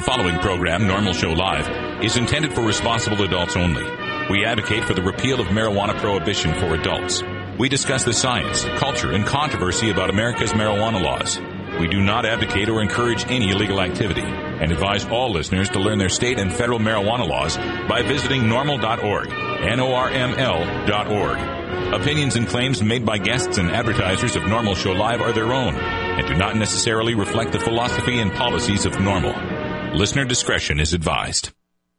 following program, Normal Show Live, is intended for responsible adults only. We advocate for the repeal of marijuana prohibition for adults. We discuss the science, culture, and controversy about America's marijuana laws. We do not advocate or encourage any illegal activity and advise all listeners to learn their state and federal marijuana laws by visiting normal.org, NORML.org. Opinions and claims made by guests and advertisers of Normal Show Live are their own and do not necessarily reflect the philosophy and policies of Normal. Listener discretion is advised.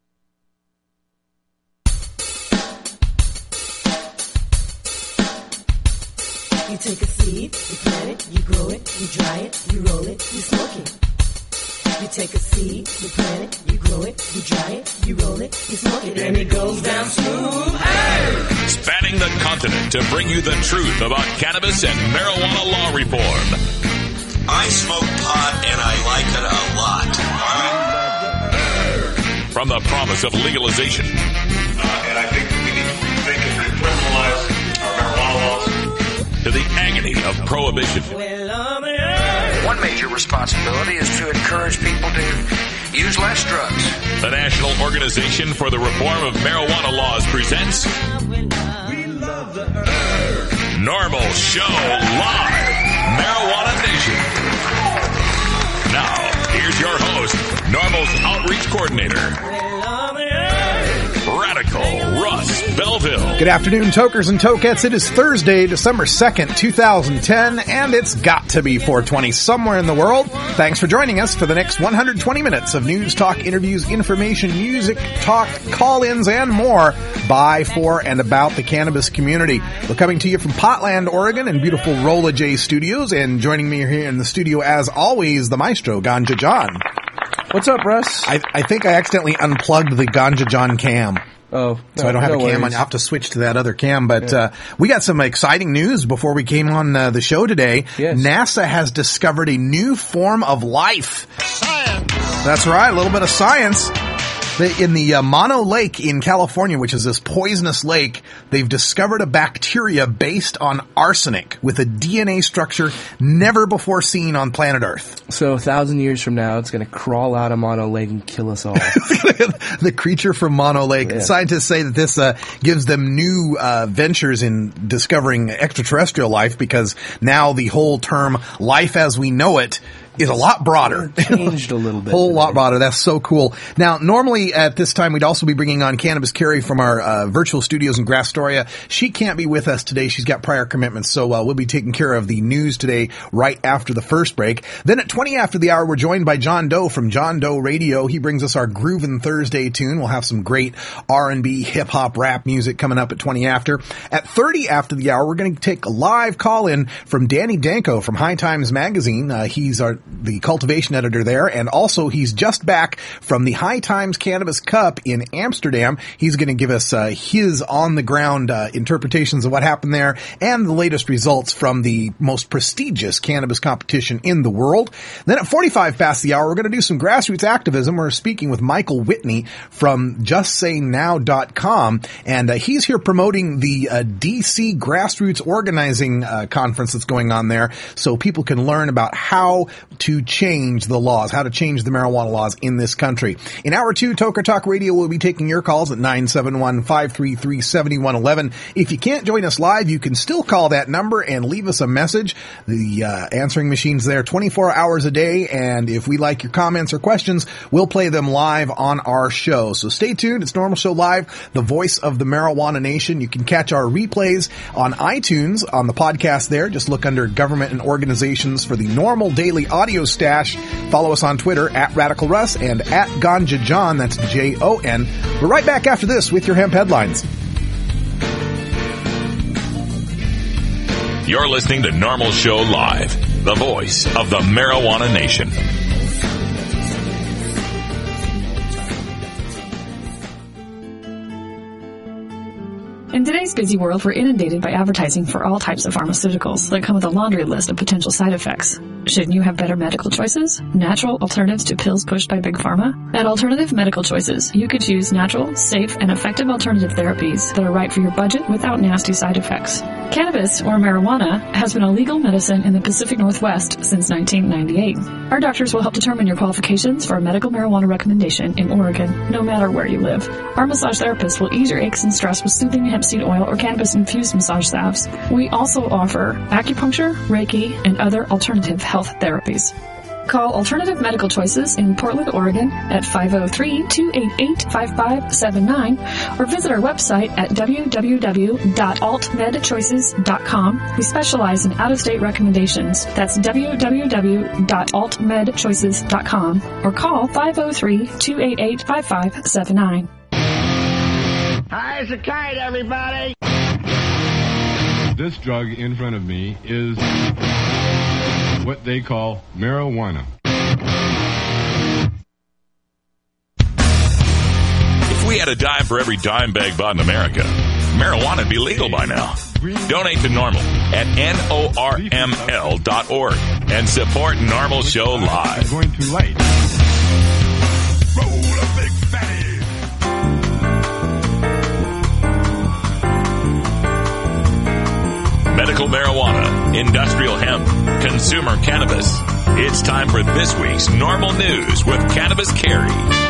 You take a seed, you plant it, you grow it, you dry it, you roll it, you smoke it. You take a seed, you plant it, you grow it, you dry it, you roll it, you smoke it, and it goes down smooth. Hey! Spanning the continent to bring you the truth about cannabis and marijuana law reform. I smoke pot and I like it a lot. From the promise of legalization. And I think we need to rethink and criminalize our marijuana laws. To the agony of prohibition. One major responsibility is to encourage people to use less drugs. The National Organization for the Reform of Marijuana Laws presents Normal Show Live, Marijuana Nation. Now, here's your host, Normal's Outreach Coordinator, Radical Russ Belville. Good afternoon, tokers and tokettes. It is Thursday, December 2nd, 2010, and it's got to be 420 somewhere in the world. Thanks for joining us for the next 120 minutes of news, talk, interviews, information, music, talk, call-ins, and more by, for, and about the cannabis community. We're coming to you from Potland, Oregon, in beautiful Rolla J Studios, and joining me here in the studio, as always, the maestro, Ganja John. What's up, Russ? I think I accidentally unplugged the Ganja John cam. Oh, so I don't have a cam on. I'll have to switch to that other cam. But we got some exciting news before we came on the show today. Yes. NASA has discovered a new form of life. Science. That's right, a little bit of science. In the Mono Lake in California, which is this poisonous lake, they've discovered a bacteria based on arsenic with a DNA structure never before seen on planet Earth. So 1,000 years from now, it's going to crawl out of Mono Lake and kill us all. The creature from Mono Lake. Yeah. Scientists say that this gives them new ventures in discovering extraterrestrial life, because now the whole term life as we know it is a lot broader. Changed a little bit. Whole lot broader. That's so cool. Now, normally at this time, we'd also be bringing on Cannabis Carrie from our virtual studios in Grastoria. She can't be with us today. She's got prior commitments, so we'll be taking care of the news today right after the first break. Then at 20 after the hour, we're joined by John Doe from John Doe Radio. He brings us our Groovin' Thursday tune. We'll have some great R&B, hip-hop, rap music coming up at 20 after. At 30 after the hour, we're going to take a live call-in from Danny Danko from High Times Magazine. He's the cultivation editor there, and also he's just back from the High Times Cannabis Cup in Amsterdam. He's going to give us his on-the-ground interpretations of what happened there and the latest results from the most prestigious cannabis competition in the world. Then at 45 past the hour, we're going to do some grassroots activism. We're speaking with Michael Whitney from JustSayNow.com, and he's here promoting the DC Grassroots Organizing Conference that's going on there, so people can learn about how to change the laws, how to change the marijuana laws in this country. In hour two, Toker Talk Radio will be taking your calls at 971-533-7111. If you can't join us live, you can still call that number and leave us a message. The answering machine's there 24 hours a day, and if we like your comments or questions, we'll play them live on our show. So stay tuned. It's Normal Show Live, the voice of the Marijuana Nation. You can catch our replays on iTunes on the podcast there. Just look under Government and Organizations for the Normal Daily Audio Stash. Follow us on Twitter at Radical Russ and at Ganja John. That's Jon. We're right back after this with your hemp headlines. You're listening to Normal Show Live, the voice of the Marijuana Nation. In today's busy world, we're inundated by advertising for all types of pharmaceuticals that come with a laundry list of potential side effects. Shouldn't you have better medical choices? Natural alternatives to pills pushed by Big Pharma? At Alternative Medical Choices, you could choose natural, safe, and effective alternative therapies that are right for your budget without nasty side effects. Cannabis, or marijuana, has been a legal medicine in the Pacific Northwest since 1998. Our doctors will help determine your qualifications for a medical marijuana recommendation in Oregon, no matter where you live. Our massage therapists will ease your aches and stress with soothing hemp seed oil or cannabis-infused massage salves. We also offer acupuncture, Reiki, and other alternative health therapies. Call Alternative Medical Choices in Portland, Oregon at 503-288-5579 or visit our website at www.altmedchoices.com. We specialize in out-of-state recommendations. That's www.altmedchoices.com or call 503-288-5579. High as a kite, everybody! This drug in front of me is what they call marijuana. If we had a dime for every dime bag bought in America, marijuana would be legal by now. Donate to NORML at NORML.org and support NORML Show Live. I'm going to light. Roll a big fatty. Medical marijuana, industrial hemp, consumer cannabis. It's time for this week's Normal News with Cannabis Carry.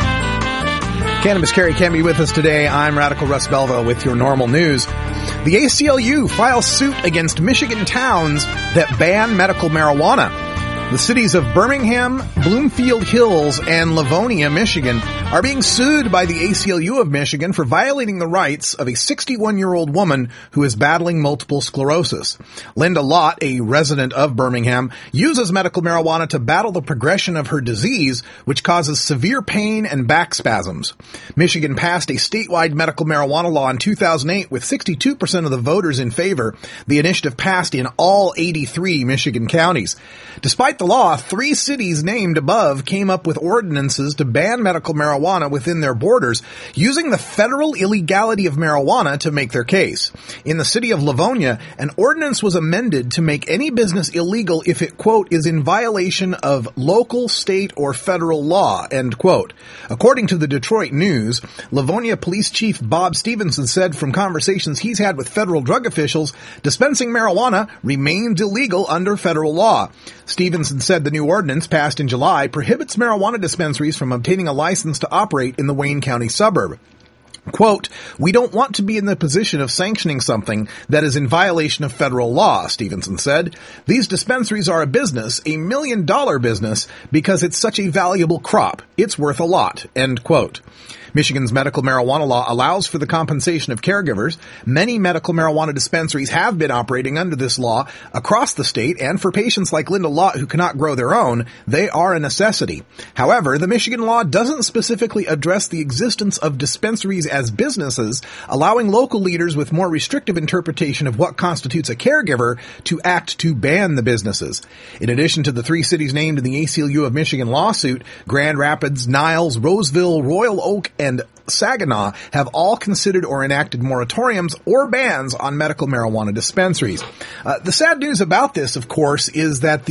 Cannabis Carry can be with us today. I'm Radical Russ Belville with your Normal News. The ACLU files suit against Michigan towns that ban medical marijuana. The cities of Birmingham, Bloomfield Hills, and Livonia, Michigan, are being sued by the ACLU of Michigan for violating the rights of a 61-year-old woman who is battling multiple sclerosis. Linda Lott, a resident of Birmingham, uses medical marijuana to battle the progression of her disease, which causes severe pain and back spasms. Michigan passed a statewide medical marijuana law in 2008 with 62% of the voters in favor. The initiative passed in all 83 Michigan counties. Despite the law, 3 cities named above came up with ordinances to ban medical marijuana within their borders, using the federal illegality of marijuana to make their case. In the city of Livonia, an ordinance was amended to make any business illegal if it, quote, is in violation of local, state, or federal law, end quote. According to the Detroit News, Livonia Police Chief Bob Stevenson said from conversations he's had with federal drug officials, dispensing marijuana remains illegal under federal law. Stevenson said the new ordinance, passed in July, prohibits marijuana dispensaries from obtaining a license to operate in the Wayne County suburb. Quote, "We don't want to be in the position of sanctioning something that is in violation of federal law," Stevenson said. "These dispensaries are a business, $1 million business, because it's such a valuable crop. It's worth a lot," end quote. Michigan's medical marijuana law allows for the compensation of caregivers. Many medical marijuana dispensaries have been operating under this law across the state, and for patients like Linda Lott who cannot grow their own, they are a necessity. However, the Michigan law doesn't specifically address the existence of dispensaries as businesses, allowing local leaders with more restrictive interpretation of what constitutes a caregiver to act to ban the businesses. In addition to the 3 cities named in the ACLU of Michigan lawsuit, Grand Rapids, Niles, Roseville, Royal Oak, and Saginaw have all considered or enacted moratoriums or bans on medical marijuana dispensaries. The sad news about this, of course, is that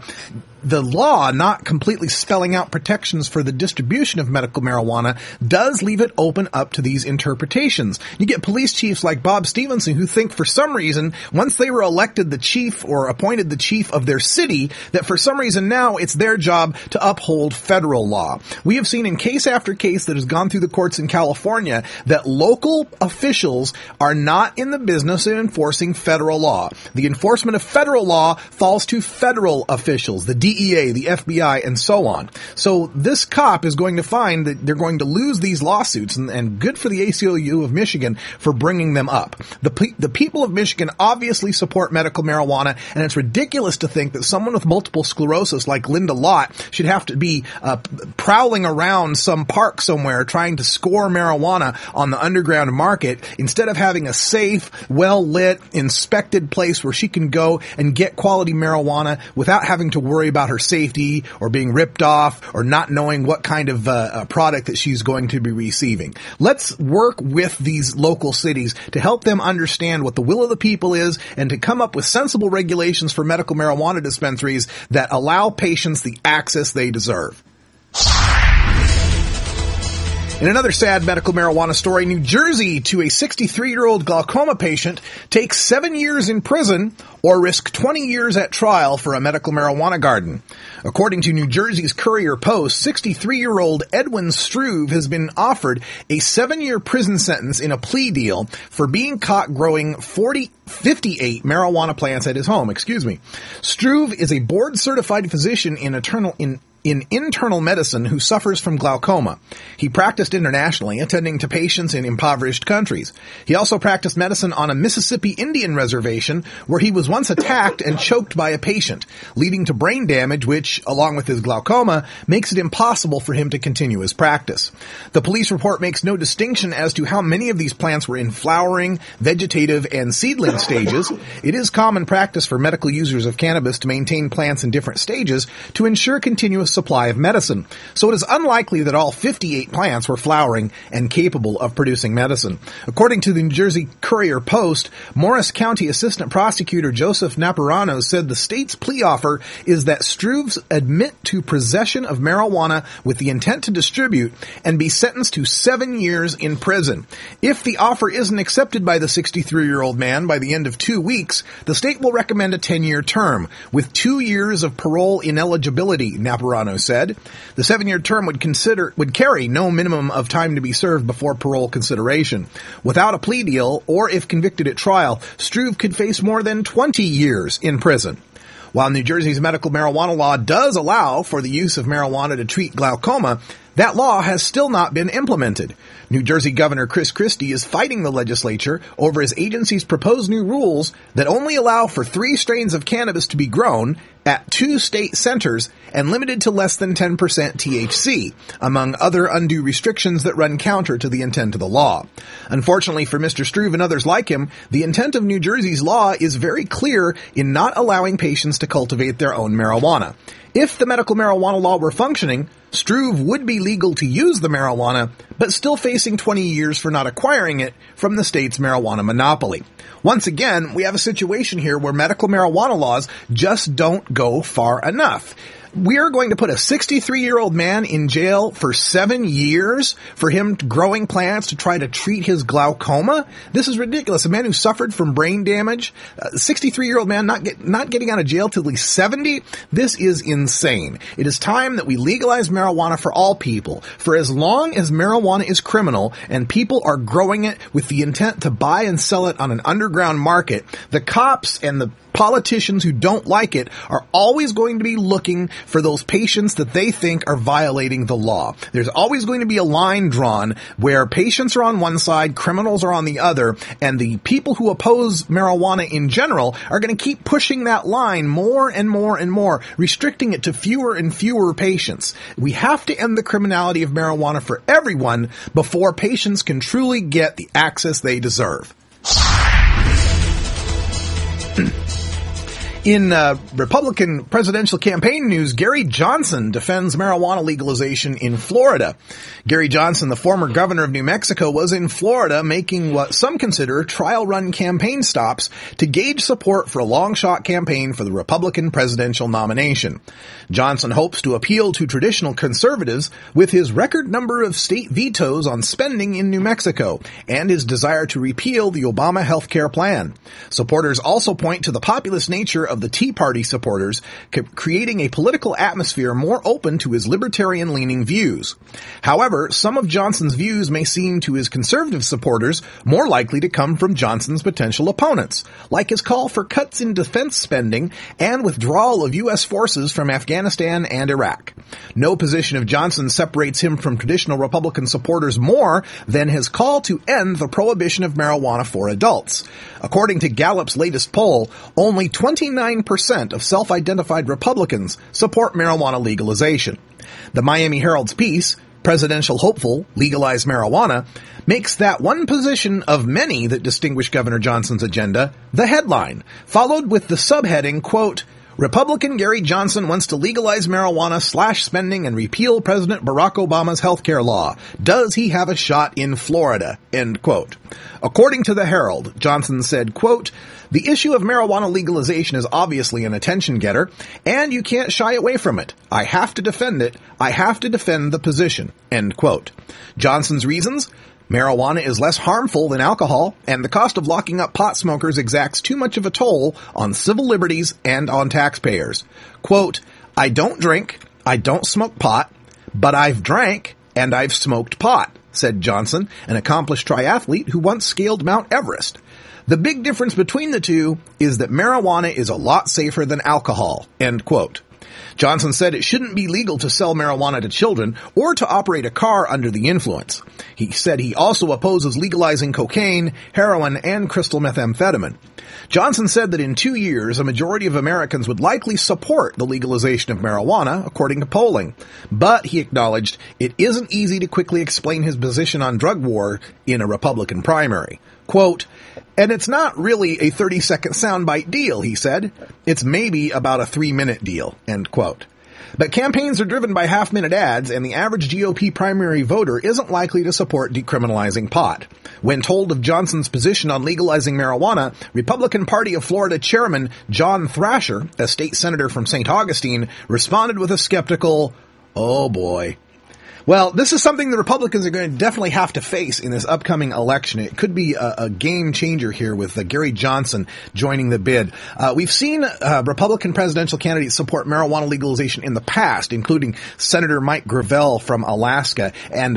the law not completely spelling out protections for the distribution of medical marijuana does leave it open up to these interpretations. You get police chiefs like Bob Stevenson who think for some reason, once they were elected the chief or appointed the chief of their city, that for some reason now it's their job to uphold federal law. We have seen in case after case that has gone through the courts in California that local officials are not in the business of enforcing federal law. The enforcement of federal law falls to federal officials, the DEA, the FBI, and so on. So this cop is going to find that they're going to lose these lawsuits, and good for the ACLU of Michigan for bringing them up. The people of Michigan obviously support medical marijuana, and it's ridiculous to think that someone with multiple sclerosis like Linda Lott should have to be prowling around some park somewhere trying to score pure marijuana on the underground market instead of having a safe, well-lit, inspected place where she can go and get quality marijuana without having to worry about her safety or being ripped off or not knowing what kind of product that she's going to be receiving. Let's work with these local cities to help them understand what the will of the people is and to come up with sensible regulations for medical marijuana dispensaries that allow patients the access they deserve. In another sad medical marijuana story, New Jersey to a 63-year-old glaucoma patient takes 7 years in prison or risk 20 years at trial for a medical marijuana garden. According to New Jersey's Courier Post, 63-year-old Edwin Struve has been offered a 7-year prison sentence in a plea deal for being caught growing 58 marijuana plants at his home. Struve is a board-certified physician in internal medicine who suffers from glaucoma. He practiced internationally, attending to patients in impoverished countries. He also practiced medicine on a Mississippi Indian reservation where he was once attacked and choked by a patient, leading to brain damage which, along with his glaucoma, makes it impossible for him to continue his practice. The police report makes no distinction as to how many of these plants were in flowering, vegetative, and seedling stages. It is common practice for medical users of cannabis to maintain plants in different stages to ensure continuous supply of medicine. So it is unlikely that all 58 plants were flowering and capable of producing medicine. According to the New Jersey Courier Post, Morris County Assistant Prosecutor Joseph Naparano said the state's plea offer is that Struve admit to possession of marijuana with the intent to distribute and be sentenced to 7 years in prison. If the offer isn't accepted by the 63-year-old man by the end of 2 weeks, the state will recommend a 10-year term with 2 years of parole ineligibility, Naparano said. The 7-year term would carry no minimum of time to be served before parole consideration. Without a plea deal, or if convicted at trial, Struve could face more than 20 years in prison. While New Jersey's medical marijuana law does allow for the use of marijuana to treat glaucoma, that law has still not been implemented. New Jersey Governor Chris Christie is fighting the legislature over his agency's proposed new rules that only allow for 3 strains of cannabis to be grown at 2 state centers and limited to less than 10% THC, among other undue restrictions that run counter to the intent of the law. Unfortunately for Mr. Struve and others like him, the intent of New Jersey's law is very clear in not allowing patients to cultivate their own marijuana. If the medical marijuana law were functioning, Struve would be legal to use the marijuana, but still facing 20 years for not acquiring it from the state's marijuana monopoly. Once again, we have a situation here where medical marijuana laws just don't go far enough. We are going to put a 63-year-old man in jail for 7 years for him growing plants to try to treat his glaucoma? This is ridiculous. A man who suffered from brain damage, a 63-year-old man not getting out of jail till he's 70? This is insane. It is time that we legalize marijuana for all people. For as long as marijuana is criminal and people are growing it with the intent to buy and sell it on an underground market, the cops and the politicians who don't like it are always going to be looking for those patients that they think are violating the law. There's always going to be a line drawn where patients are on one side, criminals are on the other, and the people who oppose marijuana in general are going to keep pushing that line more and more and more, restricting it to fewer and fewer patients. We have to end the criminality of marijuana for everyone before patients can truly get the access they deserve. In Republican presidential campaign news, Gary Johnson defends marijuana legalization in Florida. Gary Johnson, the former governor of New Mexico, was in Florida making what some consider trial-run campaign stops to gauge support for a long-shot campaign for the Republican presidential nomination. Johnson hopes to appeal to traditional conservatives with his record number of state vetoes on spending in New Mexico and his desire to repeal the Obama health care plan. Supporters also point to the populist nature of the Tea Party supporters, creating a political atmosphere more open to his libertarian-leaning views. However, some of Johnson's views may seem to his conservative supporters more likely to come from Johnson's potential opponents, like his call for cuts in defense spending and withdrawal of U.S. forces from Afghanistan and Iraq. No position of Johnson separates him from traditional Republican supporters more than his call to end the prohibition of marijuana for adults. According to Gallup's latest poll, only 29% of self-identified Republicans support marijuana legalization. The Miami Herald's piece, Presidential hopeful, legalize marijuana, makes that one position of many that distinguish Governor Johnson's agenda the headline, followed with the subheading, quote, Republican Gary Johnson wants to legalize marijuana, slash spending, and repeal President Barack Obama's healthcare law. Does he have a shot in Florida? End quote. According to the Herald, Johnson said, quote, the issue of marijuana legalization is obviously an attention getter, and you can't shy away from it. I have to defend it. I have to defend the position. End quote. Johnson's reasons? Marijuana is less harmful than alcohol, and the cost of locking up pot smokers exacts too much of a toll on civil liberties and on taxpayers. Quote, I don't drink, I don't smoke pot, but I've drank and I've smoked pot, said Johnson, an accomplished triathlete who once scaled Mount Everest. The big difference between the two is that marijuana is a lot safer than alcohol, end quote. Johnson said it shouldn't be legal to sell marijuana to children or to operate a car under the influence. He said he also opposes legalizing cocaine, heroin, and crystal methamphetamine. Johnson said that in 2 years, a majority of Americans would likely support the legalization of marijuana, according to polling. But he acknowledged it isn't easy to quickly explain his position on drug war in a Republican primary. Quote, and it's not really a 30-second soundbite deal, he said. It's maybe about a 3-minute deal, end quote. But campaigns are driven by half-minute ads, and the average GOP primary voter isn't likely to support decriminalizing pot. When told of Johnson's position on legalizing marijuana, Republican Party of Florida Chairman John Thrasher, a state senator from St. Augustine, responded with a skeptical, oh boy. Well, this is something the Republicans are going to definitely have to face in this upcoming election. It could be a game changer here with Gary Johnson joining the bid. We've seen Republican presidential candidates support marijuana legalization in the past, including Senator Mike Gravel from Alaska and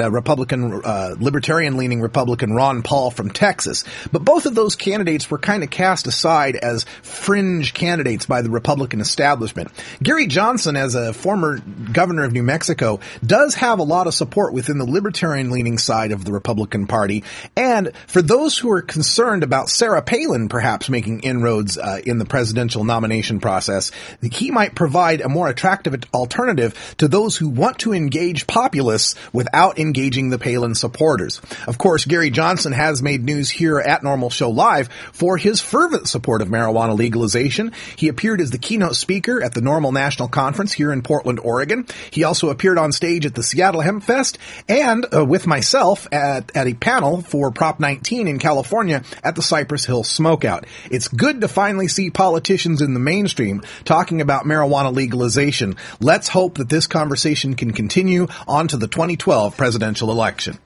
libertarian-leaning Republican Ron Paul from Texas. But both of those candidates were kind of cast aside as fringe candidates by the Republican establishment. Gary Johnson, as a former governor of New Mexico, does have a lot of support within the libertarian-leaning side of the Republican Party. And for those who are concerned about Sarah Palin perhaps making inroads in the presidential nomination process, he might provide a more attractive alternative to those who want to engage populists without engaging the Palin supporters. Of course, Gary Johnson has made news here at Normal Show Live for his fervent support of marijuana legalization. He appeared as the keynote speaker at the Normal National Conference here in Portland, Oregon. He also appeared on stage at the Seattle Hempfest and with myself at a panel for Prop 19 in California at the Cypress Hill Smokeout. It's good to finally see politicians in the mainstream talking about marijuana legalization. Let's hope that this conversation can continue on to the 2012 presidential election.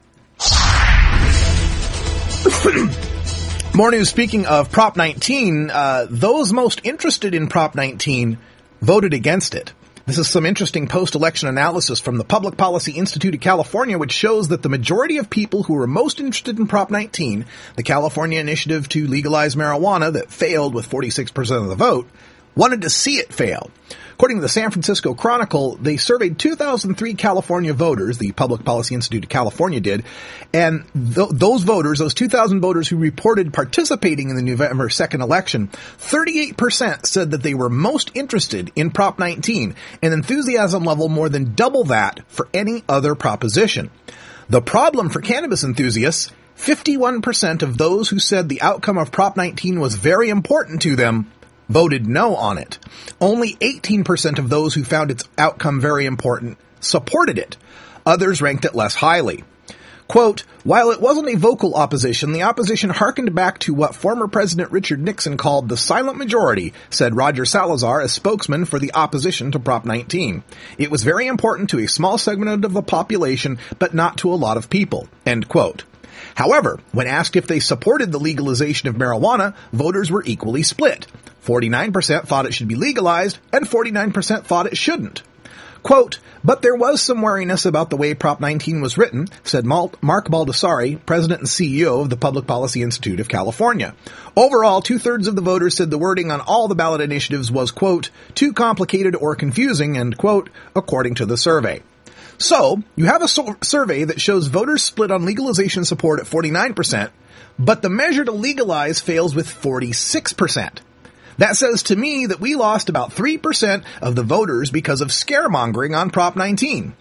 More news. Speaking of Prop 19, those most interested in Prop 19 voted against it. This is some interesting post-election analysis from the Public Policy Institute of California, which shows that the majority of people who were most interested in Prop 19, the California initiative to legalize marijuana that failed with 46% of the vote, wanted to see it fail. According to the San Francisco Chronicle, they surveyed 2003 California voters, the Public Policy Institute of California did, and those voters, those 2,000 voters who reported participating in the November 2nd election, 38% said that they were most interested in Prop 19, an enthusiasm level more than double that for any other proposition. The problem for cannabis enthusiasts, 51% of those who said the outcome of Prop 19 was very important to them voted no on it. Only 18% of those who found its outcome very important supported it. Others ranked it less highly. Quote, while it wasn't a vocal opposition, the opposition hearkened back to what former President Richard Nixon called the silent majority, said Roger Salazar, a spokesman for the opposition to Prop 19. It was very important to a small segment of the population, but not to a lot of people. End quote. However, when asked if they supported the legalization of marijuana, voters were equally split. 49% thought it should be legalized, and 49% thought it shouldn't. Quote, but there was some wariness about the way Prop 19 was written, said Mark Baldessari, president and CEO of the Public Policy Institute of California. Overall, 2/3 of the voters said the wording on all the ballot initiatives was, quote, too complicated or confusing, end quote, according to the survey. So, you have a survey that shows voters split on legalization support at 49%, but the measure to legalize fails with 46%. That says to me that we lost about 3% of the voters because of scaremongering on Prop 19.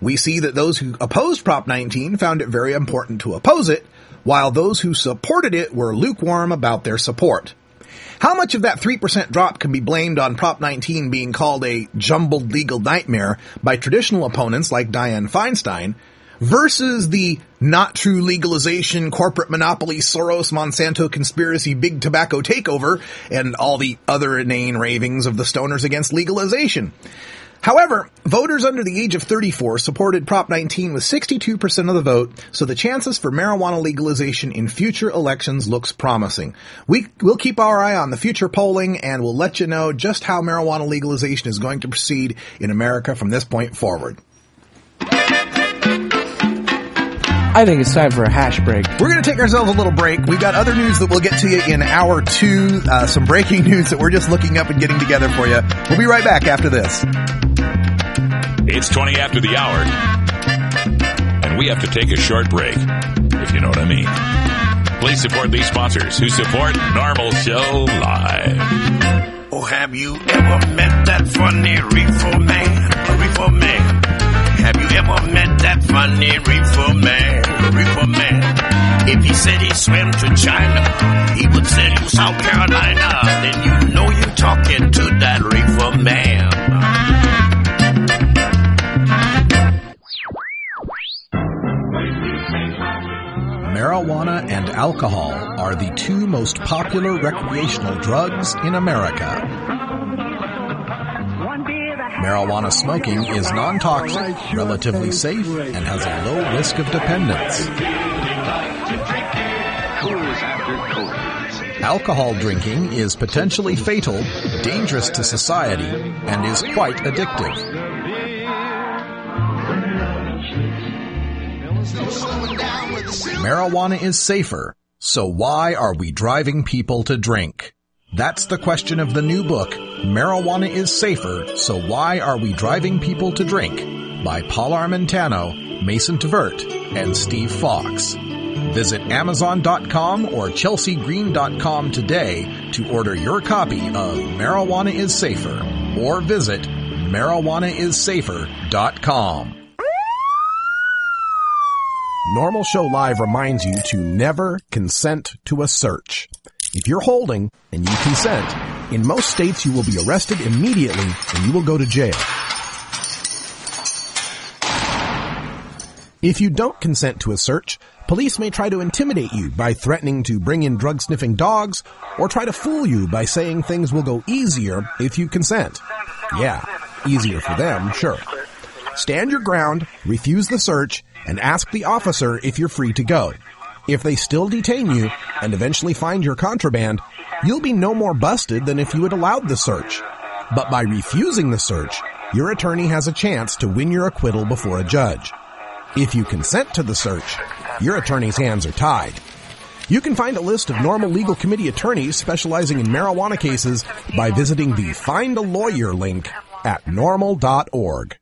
We see that those who opposed Prop 19 found it very important to oppose it, while those who supported it were lukewarm about their support. How much of that 3% drop can be blamed on Prop 19 being called a jumbled legal nightmare by traditional opponents like Dianne Feinstein, versus the not true legalization, corporate monopoly, Soros, Monsanto conspiracy, big tobacco takeover, and all the other inane ravings of the stoners against legalization? However, voters under the age of 34 supported Prop 19 with 62% of the vote, so the chances for marijuana legalization in future elections looks promising. We'll keep our eye on the future polling, and we'll let you know just how marijuana legalization is going to proceed in America from this point forward. I think it's time for a hash break. We're going to take ourselves a little break. We've got other news that we'll get to you in hour 2, some breaking news that we're just looking up and getting together for you. We'll be right back after this. It's 20 after the hour, and we have to take a short break, if you know what I mean. Please support these sponsors who support Normal Show Live. Oh, have you ever met that funny reefer man? A reefer man. Have you ever met that funny reefer man? A reefer man. If he said he swam to China, he would send you South Carolina. Then you know you're talking to that reefer man. Marijuana and alcohol are the two most popular recreational drugs in America. Marijuana smoking is non-toxic, relatively safe, and has a low risk of dependence. Alcohol drinking is potentially fatal, dangerous to society, and is quite addictive. Marijuana is safer, so why are we driving people to drink? That's the question of the new book, Marijuana is Safer, So Why Are We Driving People to Drink? By Paul Armentano, Mason Tvert, and Steve Fox. Visit Amazon.com or ChelseaGreen.com today to order your copy of Marijuana is Safer, or visit MarijuanaIsSafer.com. Normal Show Live reminds you to never consent to a search. If you're holding and you consent, in most states you will be arrested immediately and you will go to jail. If you don't consent to a search, police may try to intimidate you by threatening to bring in drug-sniffing dogs or try to fool you by saying things will go easier if you consent. Yeah, easier for them, sure. Stand your ground, refuse the search, and ask the officer if you're free to go. If they still detain you and eventually find your contraband, you'll be no more busted than if you had allowed the search. But by refusing the search, your attorney has a chance to win your acquittal before a judge. If you consent to the search, your attorney's hands are tied. You can find a list of Normal Legal Committee attorneys specializing in marijuana cases by visiting the Find a Lawyer link at normal.org.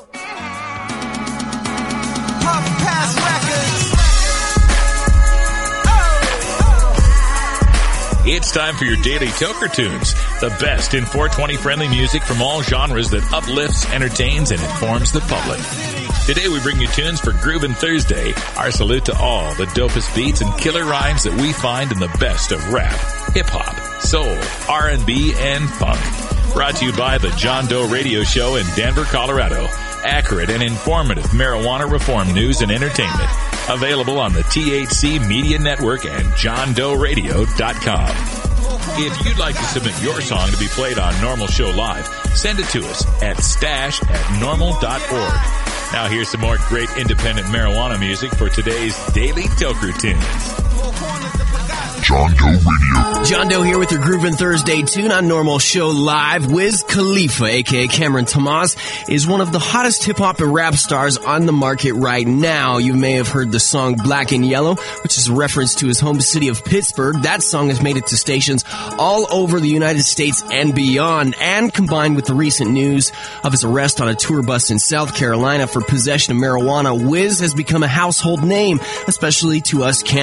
It's time for your daily Toker Tunes, the best in 420 friendly music from all genres that uplifts, entertains, and informs the public. Today we bring you tunes for Groovin' Thursday. Our salute to all the dopest beats and killer rhymes that we find in the best of rap, hip-hop, soul, R&B, and funk. Brought to you by the John Doe Radio Show in Denver, Colorado. Accurate and informative marijuana reform news and entertainment. Available on the THC Media Network and JohnDoeRadio.com. If you'd like to submit your song to be played on Normal Show Live, send it to us at stash@normal.org. Now here's some more great independent marijuana music for today's Daily Toker Tunes. John Doe Radio. John Doe here with your Groovin' Thursday tune on Normal Show Live. Wiz Khalifa, a.k.a. Cameron Thomas, is one of the hottest hip-hop and rap stars on the market right now. You may have heard the song Black and Yellow, which is a reference to his home city of Pittsburgh. That song has made it to stations all over the United States and beyond. And combined with the recent news of his arrest on a tour bus in South Carolina for possession of marijuana, Wiz has become a household name, especially to us cannabis users.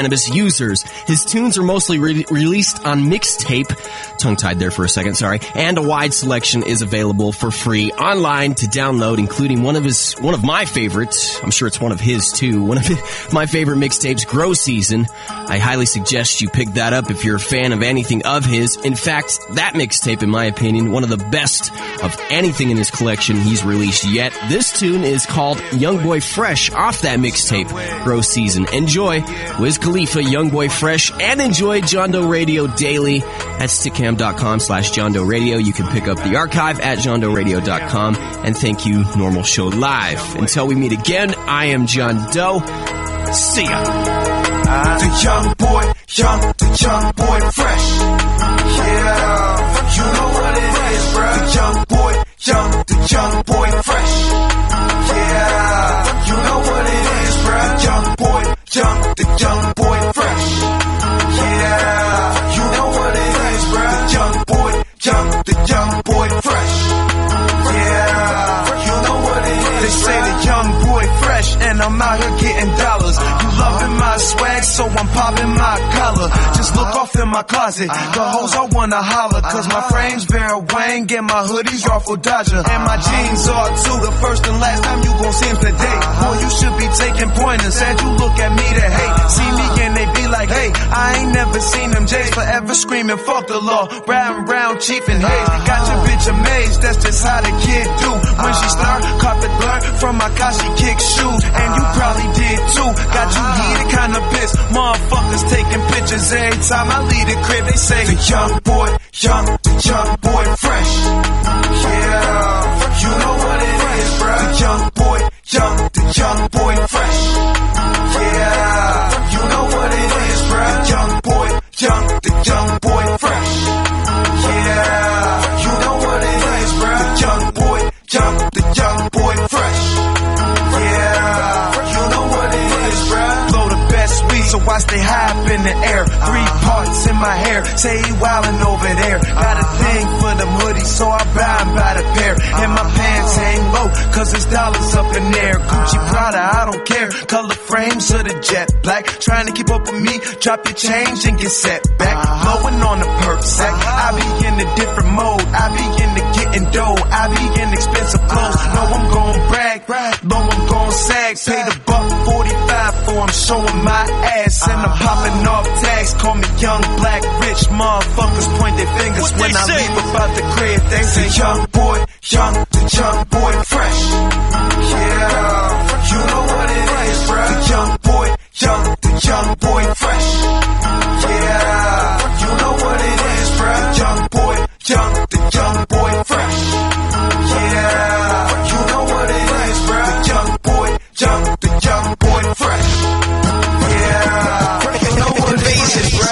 users. His tunes are mostly released on mixtape, tongue-tied there for a second, sorry, and a wide selection is available for free online to download, including one of my favorites, I'm sure it's one of his too, one of my favorite mixtapes, Grow Season. I highly suggest you pick that up if you're a fan of anything of his. In fact, that mixtape, in my opinion, one of the best of anything in his collection he's released yet. This tune is called Young Boy Fresh off that mixtape, Grow Season. Enjoy Wiz Khalifa, Young Boy Fresh, and enjoy John Doe Radio daily at stickam.com/John Doe Radio. You can pick up the archive at johndoeradio.com. And thank you, Normal Show Live. Until we meet again, I am John Doe. See ya. The young boy fresh. Yeah, you know what it is, bro. The young boy fresh. Yeah, you know what it is, bro. The young boy fresh. Yeah, you know what it is, bro. The young boy fresh. Yeah, you know what it is. They say the young boy fresh, and I'm out here getting dollars. You loving my swag, so I'm popping my collar. Just look off in my closet. The hoes I wanna holler, cause my frame's Vera Wang and my hoodie's Raffle Dodger. And my jeans are too. The first and last time you gon' see him today. Boy, you should be taking pointers. And you look at me to hate. See me and they be like, hey, I ain't never seen them J's forever screaming, fuck the law. Brown, Chief and Hayes. Got your bitch amazed, that's just how the kid do. When she start, caught the glare from my car, she kick shoes. And you probably did too. Got you heated kinda pissed. Motherfuckers taking pictures every time I leave the crib. They say the young boy fresh. Yeah, you know what it is, bro. The young boy fresh. Yeah, you know what it is, bro. The young boy fresh. Yeah, you know what it is, bro. The young boy fresh. Yeah, you know what it is, bro. Blow the best weed, so I stay high up in the air. 3 parts in my hair, say he wildin' over there. Got a thing for them hoodies, so I buy and buy the pair. And my pants hang low, cause it's dollars up in there. Gucci, Prada, I don't care. Color frames of the jet black. Trying to keep up with me, drop your change and get set back. Blowing on the perk sack. I be in a different mode. I be into getting dough. I be in expensive clothes. No, I'm gon' brag. No, I'm gon' sag. Pay the $1.45 for I'm showing my ass. And I'm popping off tags. Call me young, black, rich. Motherfuckers point their fingers when I leave about the crib. They say young boy fresh. Yeah, you know what it is, bro. The young boy fresh. Yeah, you know what it is, bro. The young boy fresh. Yeah, you know what it is, bro. The young boy fresh. Yeah, you know what it is, bro.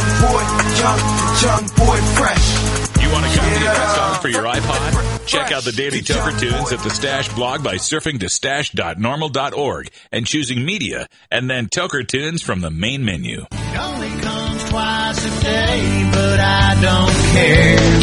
Young boy fresh. You want to copy of that song for your iPod? Check out the Daily Toker Tunes at the Stash blog by surfing to stash.normal.org and choosing Media, and then Toker Tunes from the main menu. It only comes twice a day, but I don't care.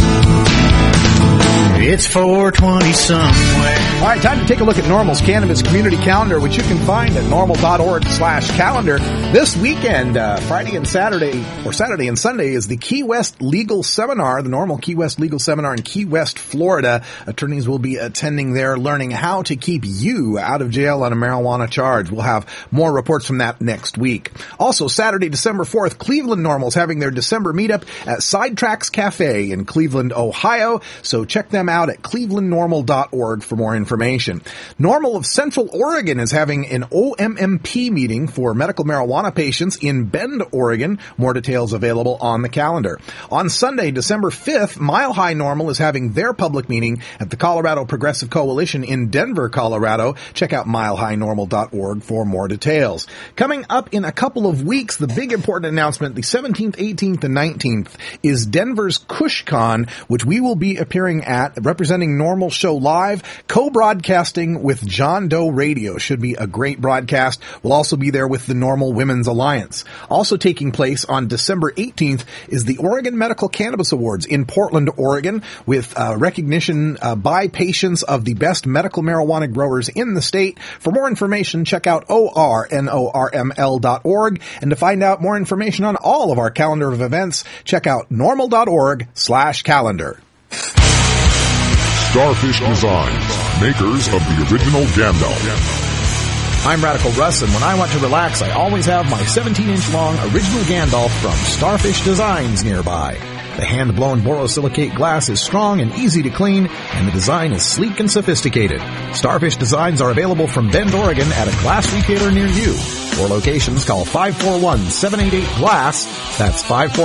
It's 420 somewhere. All right, time to take a look at Normal's Cannabis Community Calendar, which you can find at normal.org/calendar. This weekend, Friday and Saturday, or Saturday and Sunday, is the Key West Legal Seminar, the Normal Key West Legal Seminar in Key West, Florida. Attorneys will be attending there, learning how to keep you out of jail on a marijuana charge. We'll have more reports from that next week. Also, Saturday, December 4th, Cleveland Normal's having their December meetup at Sidetracks Cafe in Cleveland, Ohio. So check them out at clevelandnormal.org for more information. Normal of Central Oregon is having an OMMP meeting for medical marijuana patients in Bend, Oregon. More details available on the calendar. On Sunday, December 5th, Mile High Normal is having their public meeting at the Colorado Progressive Coalition in Denver, Colorado. Check out milehighnormal.org for more details. Coming up in a couple of weeks, the big important announcement, the 17th, 18th, and 19th, is Denver's KushCon, which we will be appearing at representing Normal Show Live, co-broadcasting with John Doe Radio. Should be a great broadcast. We'll also be there with the Normal Women's Alliance. Also taking place on December 18th is the Oregon Medical Cannabis Awards in Portland, Oregon, with recognition by patients of the best medical marijuana growers in the state. For more information, check out ornorml.org. And to find out more information on all of our calendar of events, check out normal.org/calendar. Starfish Designs, makers of the original Gandalf. I'm Radical Russ, and when I want to relax, I always have my 17-inch long original Gandalf from Starfish Designs nearby. The hand-blown borosilicate glass is strong and easy to clean, and the design is sleek and sophisticated. Starfish Designs are available from Bend, Oregon at a glass retailer near you. For locations, call 541-788-GLASS. That's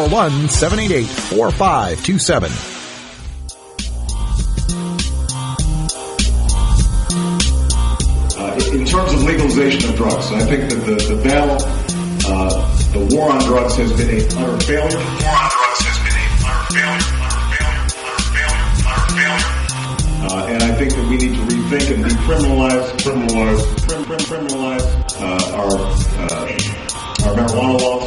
541-788-4527. In terms of legalization of drugs, I think that the battle, the war on drugs has been a utter failure. The war on drugs has been a utter failure. And I think that we need to rethink and decriminalize our marijuana laws.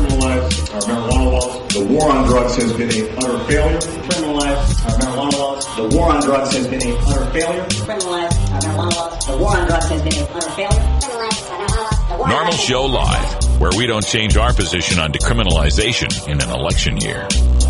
The war on drugs has been a utter failure. Criminalize our marijuana laws. The war on drugs has been a utter failure. Criminalize our marijuana laws. The war on drugs has been a utter failure. Criminalize our marijuana laws. Normal Show Live, where we don't change our position on decriminalization in an election year.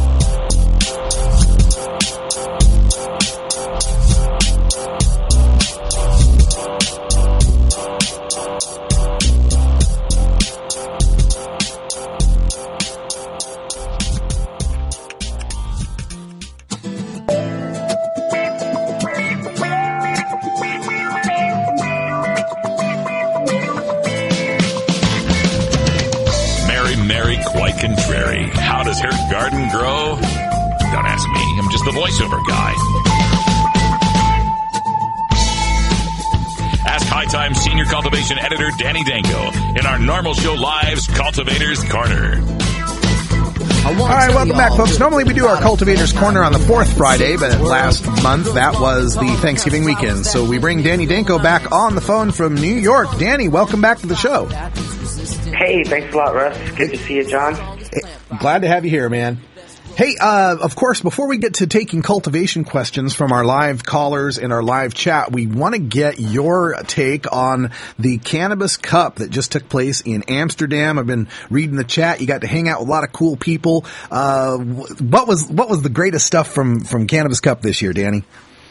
Quite contrary. How does her garden grow? Don't ask me. I'm just the voiceover guy. Ask High Times Senior Cultivation Editor Danny Danko in our Normal Show Live's Cultivators Corner. All right, welcome back, folks. Normally we do our Cultivators Corner on the fourth Friday, but last month that was the Thanksgiving weekend. So we bring Danny Danko back on the phone from New York. Danny, welcome back to the show. Hey, thanks a lot, Russ. Good to see you, John. Glad to have you here, man. Hey, of course, before we get to taking cultivation questions from our live callers in our live chat, we want to get your take on the Cannabis Cup that just took place in Amsterdam. I've been reading the chat. You got to hang out with a lot of cool people. What was the greatest stuff from Cannabis Cup this year, Danny?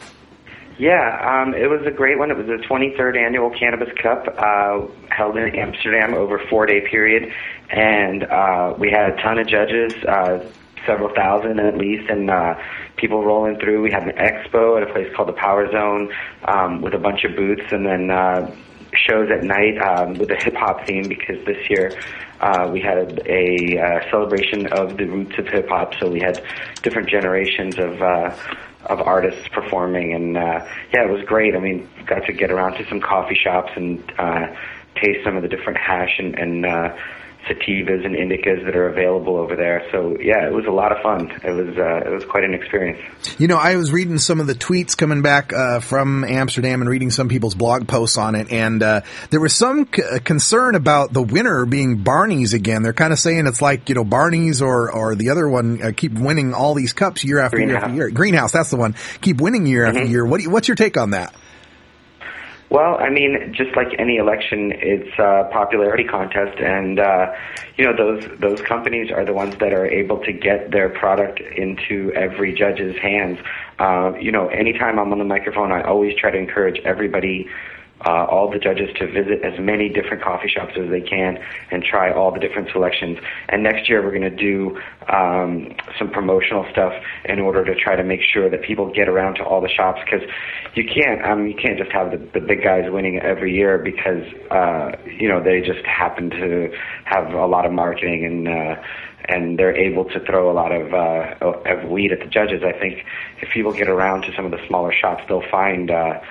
Yeah, it was a great one. It was the 23rd annual Cannabis Cup, held in Amsterdam over a 4-day period, and we had a ton of judges, several thousand at least, and people rolling through. We had an expo at a place called the Power Zone with a bunch of booths, and then shows at night with a hip-hop theme, because this year we had a celebration of the roots of hip-hop, so we had different generations of artists performing, and yeah, it was great. I mean, got to get around to some coffee shops and taste some of the different hash and sativas and indicas that are available over there. So yeah, it was a lot of fun. It was quite an experience. You know, I was reading some of the tweets coming back from Amsterdam and reading some people's blog posts on it, and there was some concern about the winner being Barney's again. They're kind of saying it's like, you know, Barney's or the other one keep winning all these cups year after year after year. Greenhouse, that's the one. Keep winning year after year. What's your take on that? Well, I mean, just like any election, it's a popularity contest, and you know, those companies are the ones that are able to get their product into every judge's hands. You know, anytime I'm on the microphone, I always try to encourage everybody, all the judges, to visit as many different coffee shops as they can and try all the different selections. And next year we're going to do some promotional stuff in order to try to make sure that people get around to all the shops, because you can't just have the big guys winning every year, because you know, they just happen to have a lot of marketing and they're able to throw a lot of weed at the judges. I think if people get around to some of the smaller shops, they'll find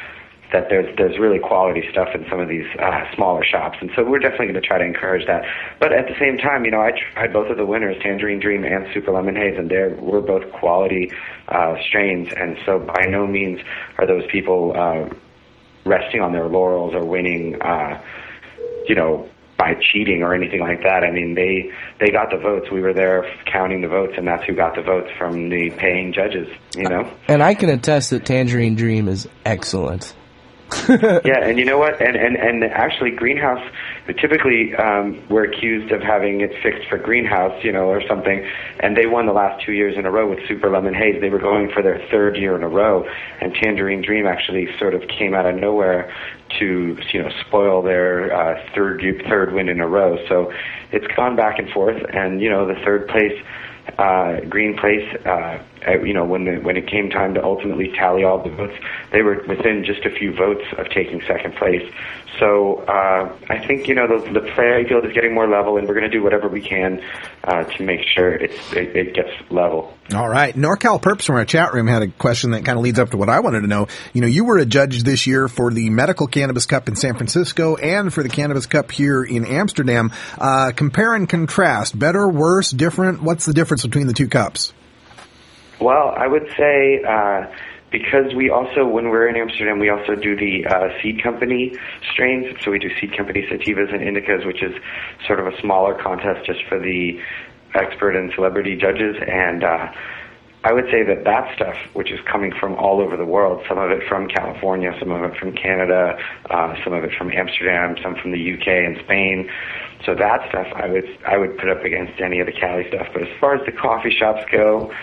that there's really quality stuff in some of these smaller shops, and so we're definitely going to try to encourage that. But at the same time, you know, I tried both of the winners, Tangerine Dream and Super Lemon Haze, and we're both quality strains, and so by no means are those people resting on their laurels or winning, you know, by cheating or anything like that. I mean, they got the votes. We were there counting the votes, and that's who got the votes from the paying judges, you know? And I can attest that Tangerine Dream is excellent. Yeah, and you know what? And actually, Greenhouse, typically we're accused of having it fixed for Greenhouse, you know, or something, and they won the last 2 years in a row with Super Lemon Haze. They were going for their third year in a row, and Tangerine Dream actually sort of came out of nowhere to, you know, spoil their third win in a row. So it's gone back and forth, and, you know, the third place, Green Place, you know, when it came time to ultimately tally all the votes, they were within just a few votes of taking second place. So I think, you know, the playing field is getting more level, and we're going to do whatever we can to make sure it gets level. All right. NorCal Perps from our chat room had a question that kind of leads up to what I wanted to know. You know, you were a judge this year for the Medical Cannabis Cup in San Francisco and for the Cannabis Cup here in Amsterdam. Compare and contrast. Better, worse, different? What's the difference between the two cups? Well, I would say because we also, when we're in Amsterdam, we also do the Seed Company strains. So we do Seed Company sativas and indicas, which is sort of a smaller contest just for the expert and celebrity judges. And I would say that stuff, which is coming from all over the world, some of it from California, some of it from Canada, some of it from Amsterdam, some from the UK and Spain. So that stuff I would put up against any of the Cali stuff. But as far as the coffee shops go,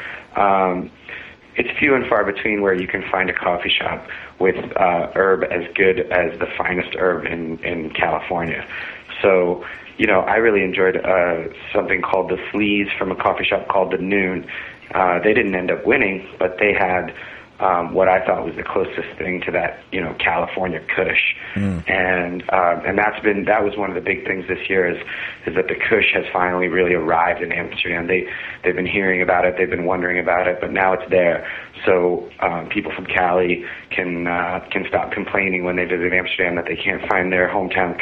it's few and far between where you can find a coffee shop with herb as good as the finest herb in California. So, you know, I really enjoyed something called the Sleaze from a coffee shop called the Noon. They didn't end up winning, but they had what I thought was the closest thing to that, you know, California Kush. And that was one of the big things this year is that the Kush has finally really arrived in Amsterdam. They've been hearing about it, they've been wondering about it, but now it's there. So people from Cali can stop complaining when they visit Amsterdam that they can't find their hometown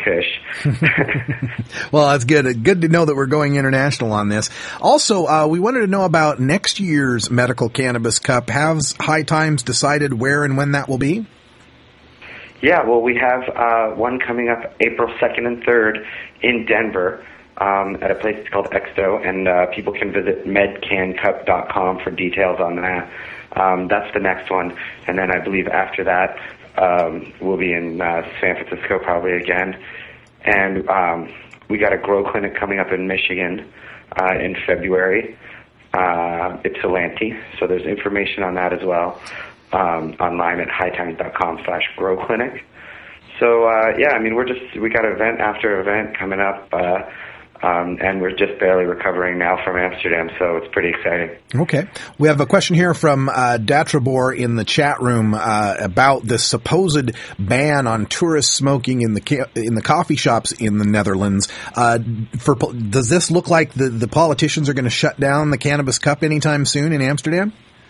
Kush. Well, that's good. Good to know that we're going international on this. Also, we wanted to know about next year's Medical Cannabis Cup. Has High Times decided where and when that will be? Yeah, well, we have one coming up April 2nd and 3rd in Denver at a place called Exto, and people can visit medcancup.com for details on that. That's the next one. And then I believe after that we'll be in San Francisco probably again. And we got a grow clinic coming up in Michigan in February. Ypsilanti. So there's information on that as well online at hightimes.com/growclinic. So yeah, I mean we got event after event coming up, and we're just barely recovering now from Amsterdam, so it's pretty exciting. Okay, we have a question here from Datrabor in the chat room about the supposed ban on tourist smoking in the coffee shops in the Netherlands. Does this look like the politicians are going to shut down the Cannabis Cup anytime soon in Amsterdam?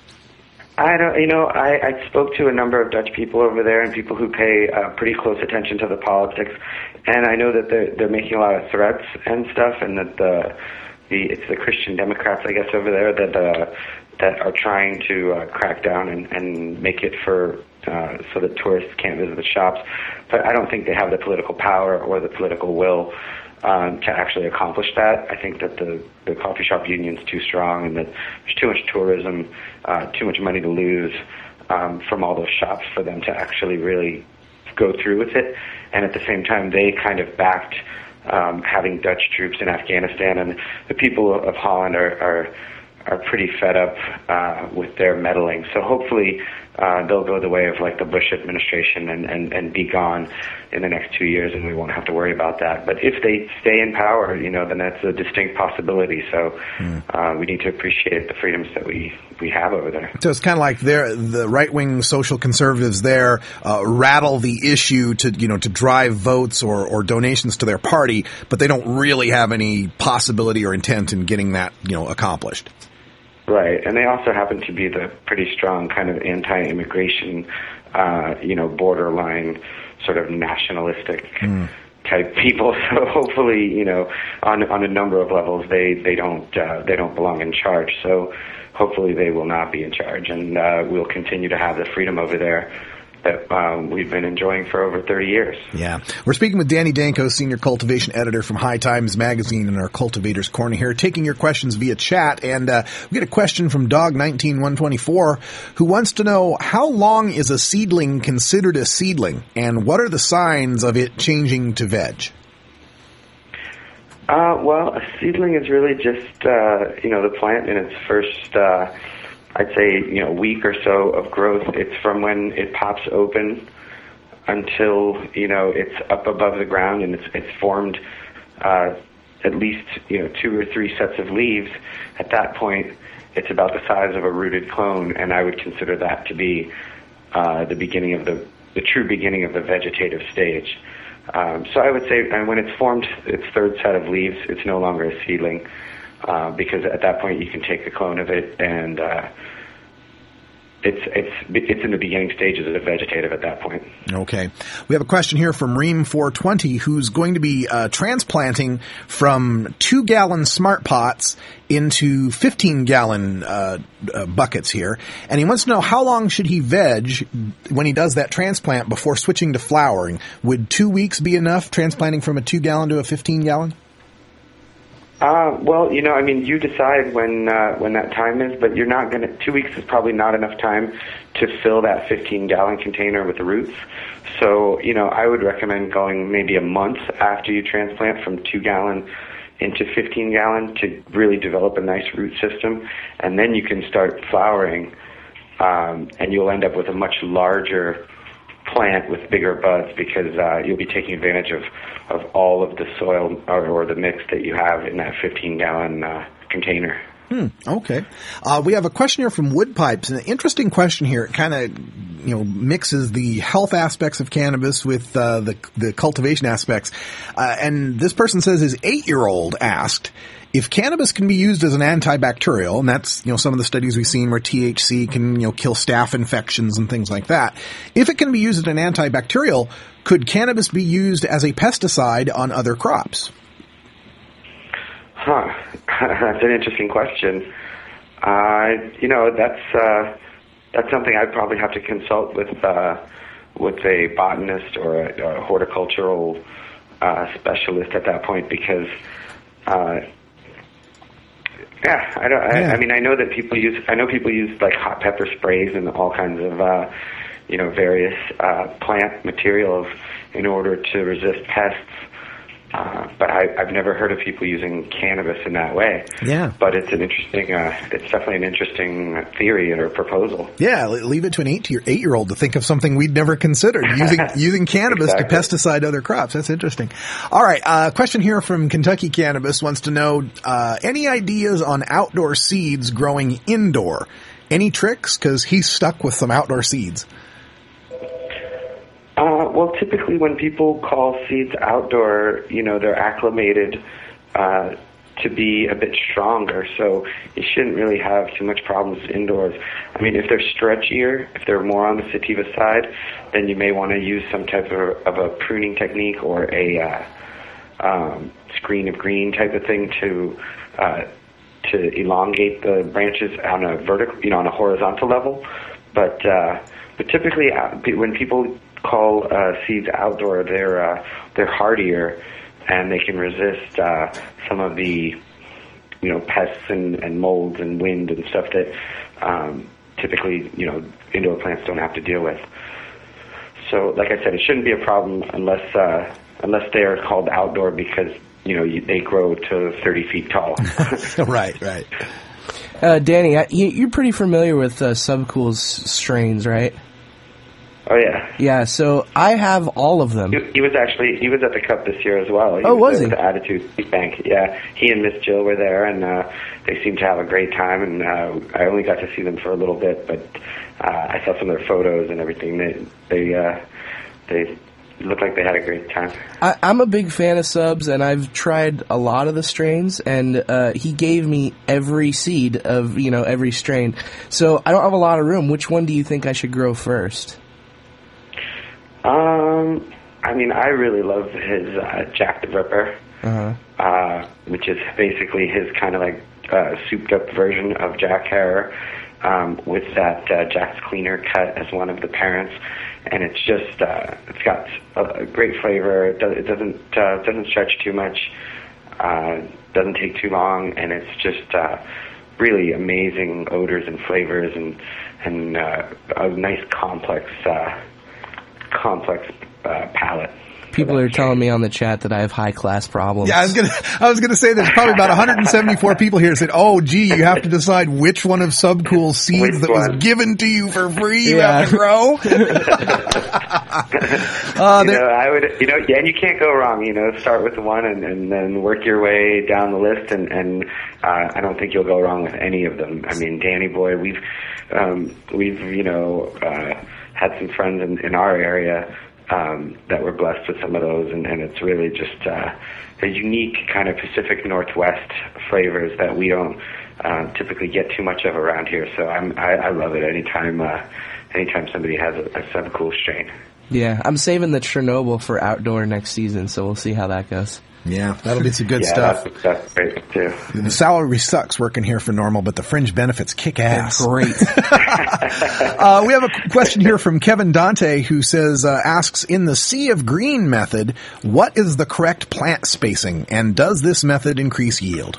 I don't, you know, I spoke to a number of Dutch people over there and people who pay pretty close attention to the politics, and I know that they're making a lot of threats and stuff, and that it's the Christian Democrats, I guess, over there that are trying to crack down and make it for so that tourists can't visit the shops. But I don't think they have the political power or the political will to actually accomplish that. I think that the coffee shop union's too strong, and that there's too much tourism, too much money to lose from all those shops for them to actually really go through with it. And at the same time, they kind of backed having Dutch troops in Afghanistan, and the people of Holland are pretty fed up with their meddling. So hopefully they'll go the way of like the Bush administration and be gone in the next 2 years, and we won't have to worry about that. But if they stay in power, you know, then that's a distinct possibility. So we need to appreciate the freedoms that we have over there. So it's kind of like the right-wing social conservatives there rattle the issue to drive votes or donations to their party, but they don't really have any possibility or intent in getting that, accomplished. Right, and they also happen to be the pretty strong kind of anti-immigration borderline sort of nationalistic type people. So hopefully, on a number of levels, they don't belong in charge. So hopefully they will not be in charge, and we'll continue to have the freedom over there that we've been enjoying for over 30 years. Yeah. We're speaking with Danny Danko, Senior Cultivation Editor from High Times Magazine in our Cultivators Corner here, taking your questions via chat. And we get a question from Dog19124 who wants to know, how long is a seedling considered a seedling, and what are the signs of it changing to veg? Well, a seedling is really just, the plant in its first, I'd say, week or so of growth. It's from when it pops open until, it's up above the ground and it's formed at least, 2 or 3 sets of leaves. At that point, it's about the size of a rooted clone, and I would consider that to be the beginning of the true beginning of the vegetative stage. So I would say, and when it's formed its third set of leaves, it's no longer a seedling, because at that point you can take the clone of it and it's in the beginning stages of the vegetative at that point. Okay. We have a question here from Reem420 who's going to be transplanting from 2-gallon smart pots into 15-gallon buckets here. And he wants to know, how long should he veg when he does that transplant before switching to flowering? Would 2 weeks be enough, transplanting from a 2-gallon to a 15-gallon? Well, you decide when that time is, but you're not going to, 2 weeks is probably not enough time to fill that 15-gallon container with the roots. So, I would recommend going maybe a month after you transplant from 2-gallon into 15-gallon to really develop a nice root system. And then you can start flowering, and you'll end up with a much larger plant with bigger buds, because you'll be taking advantage of all of the soil or the mix that you have in that 15-gallon container. Okay. We have a question here from Wood Pipes, and an interesting question here. It kind of, mixes the health aspects of cannabis with the cultivation aspects. And this person says his 8-year-old asked if cannabis can be used as an antibacterial, and that's, some of the studies we've seen where THC can, kill staph infections and things like that. If it can be used as an antibacterial, could cannabis be used as a pesticide on other crops? That's an interesting question. That's something I'd probably have to consult with a botanist or a horticultural specialist at that point, because I know that people use like hot pepper sprays and all kinds of various plant materials in order to resist pests. But I've never heard of people using cannabis in that way. Yeah. But it's an interesting, it's definitely an interesting theory or proposal. Yeah, leave it to an 8-year-old to think of something we'd never considered, using cannabis to pesticide other crops. That's interesting. All right, question here from Kentucky Cannabis wants to know, any ideas on outdoor seeds growing indoor? Any tricks? Because he's stuck with some outdoor seeds. Well, typically when people call seeds outdoor, they're acclimated to be a bit stronger, so you shouldn't really have too much problems indoors. I mean, if they're stretchier, if they're more on the sativa side, then you may want to use some type of a pruning technique or a screen of green type of thing to elongate the branches on a vertical, on a horizontal level. But typically, when people call seeds outdoor, they're hardier, and they can resist some of the pests and molds and wind and stuff that typically indoor plants don't have to deal with. So, like I said, it shouldn't be a problem unless they are called outdoor because they grow to 30 feet tall. Right. Danny, you're pretty familiar with Subcool's strains, right? Oh, yeah. Yeah, so I have all of them. He was at the Cup this year as well. Was he? With the Attitude Seed Bank. Yeah, he and Miss Jill were there, and they seemed to have a great time, and I only got to see them for a little bit, but I saw some of their photos and everything. They looked like they had a great time. I'm a big fan of Subs, and I've tried a lot of the strains, and he gave me every seed of, every strain. So I don't have a lot of room. Which one do you think I should grow first? I mean, I really love his Jack the Ripper, which is basically his kind of like souped-up version of Jack Harrer, with that Jack's Cleaner cut as one of the parents, and it's just it's got a great flavor. It doesn't stretch too much, doesn't take too long, and it's just really amazing odors and flavors and a nice complex palate. People are telling me on the chat that I have high-class problems. Yeah, I was gonna say there's probably about 174 people here that said, "Oh, gee, you have to decide which one of Subcool's seeds that was given to you for free you have to grow." I would, and you can't go wrong. Start with the one and then work your way down the list, and I don't think you'll go wrong with any of them. I mean, Danny Boy, we've had some friends in our area that were blessed with some of those, and it's really just a unique kind of Pacific Northwest flavors that we don't typically get too much of around here. So I love it anytime somebody has a Subcool strain. Yeah, I'm saving the Chernobyl for outdoor next season, so we'll see how that goes. Yeah, that'll be some good stuff. That's great too. The salary sucks working here for Normal, but the fringe benefits kick ass. They're great. We have a question here from Kevin Dante who asks, in the Sea of Green method, what is the correct plant spacing, and does this method increase yield?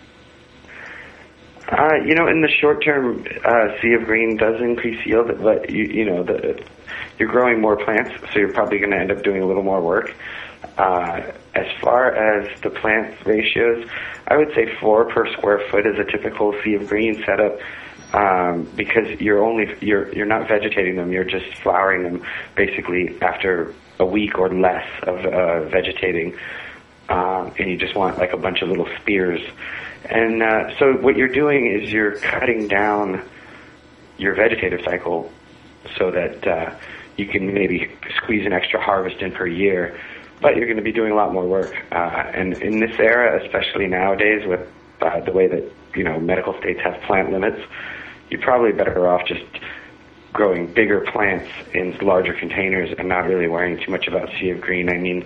In the short term, Sea of Green does increase yield, but you're growing more plants, so you're probably going to end up doing a little more work. As far as the plant ratios, I would say 4 per square foot is a typical Sea of Green setup, because you're not vegetating them, you're just flowering them basically after a week or less of vegetating, and you just want like a bunch of little spears. And so what you're doing is you're cutting down your vegetative cycle so that you can maybe squeeze an extra harvest in per year, but you're going to be doing a lot more work. And in this era, especially nowadays with the way that medical states have plant limits, you're probably better off just growing bigger plants in larger containers and not really worrying too much about Sea of Green. I mean,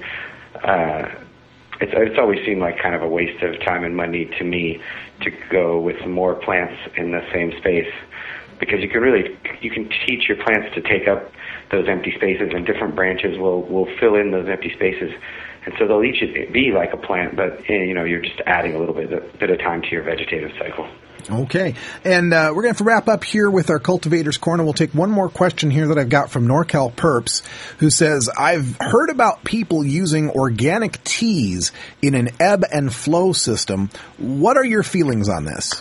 it's always seemed like kind of a waste of time and money to me to go with more plants in the same space, because you can teach your plants to take up those empty spaces, and different branches will fill in those empty spaces, and so they'll each be like a plant, but you're just adding a little bit of time to your vegetative cycle. Okay, and we're going to have to wrap up here with our Cultivator's Corner. We'll take one more question here that I've got from NorCal Perps, who says, I've heard about people using organic teas in an ebb and flow system. What are your feelings on this?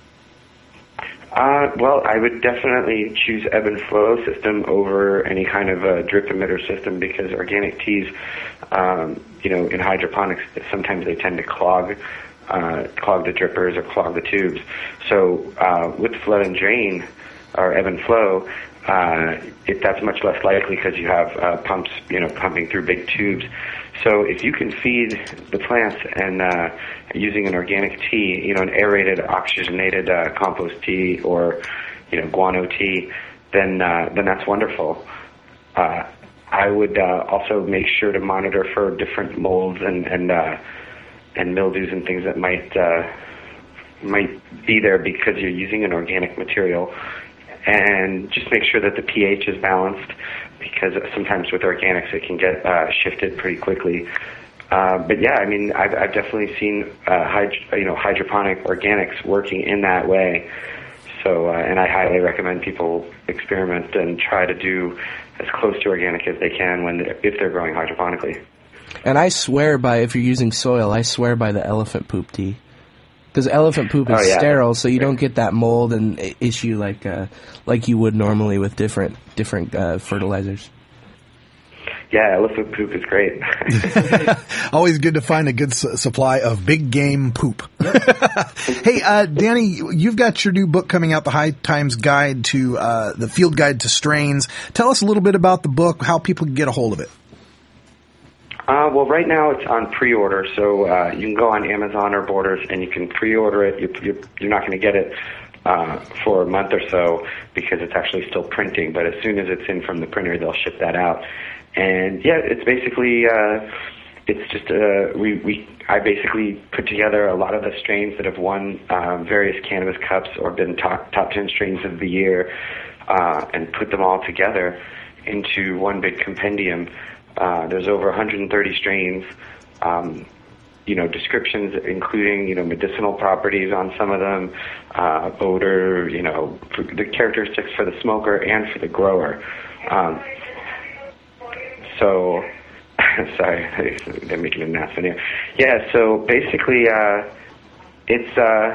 Well, I would definitely choose ebb and flow system over any kind of a drip emitter system, because organic teas, in hydroponics, sometimes they tend to clog the drippers or clog the tubes. So with flood and drain or ebb and flow, that's much less likely because you have pumps, pumping through big tubes. So if you can feed the plants and using an organic tea, an aerated, oxygenated compost tea or guano tea, then that's wonderful. I would also make sure to monitor for different molds and mildews and things that might be there because you're using an organic material, and just make sure that the pH is balanced, because sometimes with organics it can get shifted pretty quickly. But yeah, I mean, I've definitely seen hydroponic organics working in that way. So, and I highly recommend people experiment and try to do as close to organic as they can if they're growing hydroponically. And I swear by, if you're using soil, I swear by the elephant poop tea. Because elephant poop is sterile, so you don't get that mold and issue like you would normally with different fertilizers. Yeah, elephant poop is great. Always good to find a good supply of big game poop. Hey, Danny, you've got your new book coming out, The High Times Guide to the Field Guide to Strains. Tell us a little bit about the book, how people can get a hold of it. Well, right now it's on pre-order, so you can go on Amazon or Borders and you can pre-order it. You're not going to get it for a month or so because it's actually still printing, but as soon as it's in from the printer, they'll ship that out. And yeah, it's basically it's just I basically put together a lot of the strains that have won various cannabis cups or been top 10 strains of the year, and put them all together into one big compendium. There's over 130 strains. Descriptions including, medicinal properties on some of them, odor, the characteristics for the smoker and for the grower. Sorry, they're making a mess in here. Yeah, so basically, it's